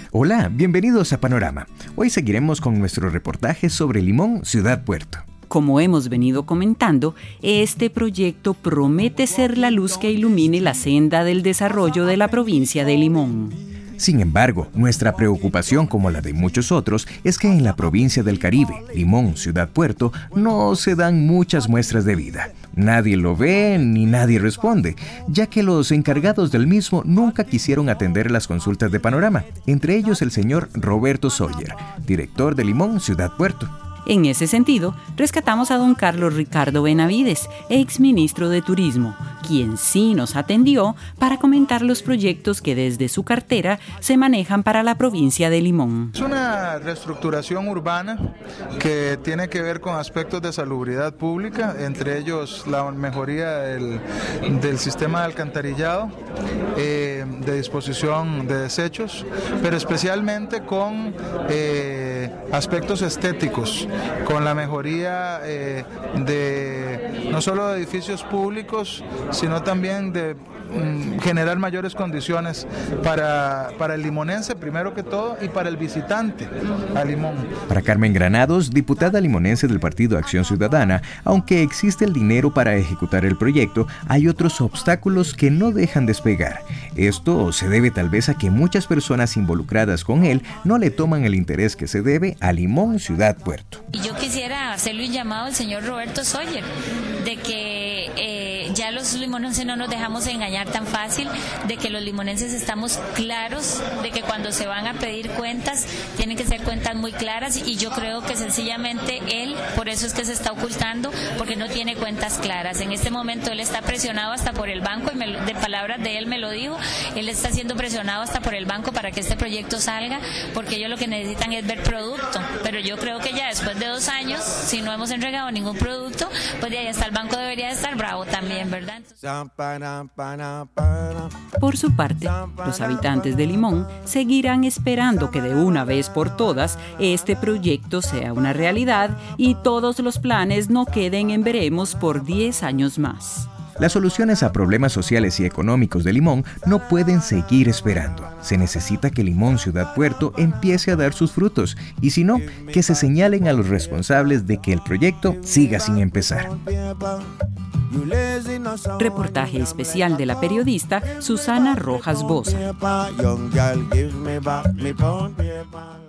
Hola, bienvenidos a Panorama. Hoy seguiremos con nuestro reportaje sobre Limón, Ciudad Puerto. Como hemos venido comentando, este proyecto promete ser la luz que ilumine la senda del desarrollo de la provincia de Limón. Sin embargo, nuestra preocupación, como la de muchos otros, es que en la provincia del Caribe, Limón, Ciudad Puerto, no se dan muchas muestras de vida. Nadie lo ve ni nadie responde, ya que los encargados del mismo nunca quisieron atender las consultas de Panorama, entre ellos el señor Roberto Sawyer, director de Limón, Ciudad Puerto. En ese sentido, rescatamos a don Carlos Ricardo Benavides, exministro de Turismo, quien sí nos atendió para comentar los proyectos que desde su cartera se manejan para la provincia de Limón. Es una reestructuración urbana que tiene que ver con aspectos de salubridad pública, entre ellos la mejoría del sistema de alcantarillado, de disposición de desechos, pero especialmente con aspectos estéticos, con la mejoría de no solo de edificios públicos, sino también de generar mayores condiciones para el limonense, primero que todo, y para el visitante a Limón. Para Carmen Granados, diputada limonense del Partido Acción Ciudadana, aunque existe el dinero para ejecutar el proyecto, hay otros obstáculos que no dejan despegar. Esto se debe tal vez a que muchas personas involucradas con él no le toman el interés que se debe a Limón, Ciudad Puerto. Y yo quisiera hacerle un llamado al señor Roberto Sawyer de que ya los limonenses no nos dejamos engañar tan fácil, de que los limonenses estamos claros de que cuando se van a pedir cuentas tienen que ser cuentas muy claras, y yo creo que sencillamente él, por eso es que se está ocultando, porque no tiene cuentas claras. En este momento él está presionado hasta por el banco, y de palabras de él me lo dijo, él está siendo presionado hasta por el banco para que este proyecto salga, porque ellos lo que necesitan es ver producto, pero yo creo que ya después de 2 años, si no hemos entregado ningún producto, pues de ahí hasta el banco debería estar bravo también, ¿verdad? Por su parte, los habitantes de Limón seguirán esperando que de una vez por todas este proyecto sea una realidad y todos los planes no queden en veremos por 10 años más. Las soluciones a problemas sociales y económicos de Limón no pueden seguir esperando. Se necesita que Limón, Ciudad Puerto, empiece a dar sus frutos, y si no, que se señalen a los responsables de que el proyecto siga sin empezar. Reportaje especial de la periodista Susana Rojas Boza.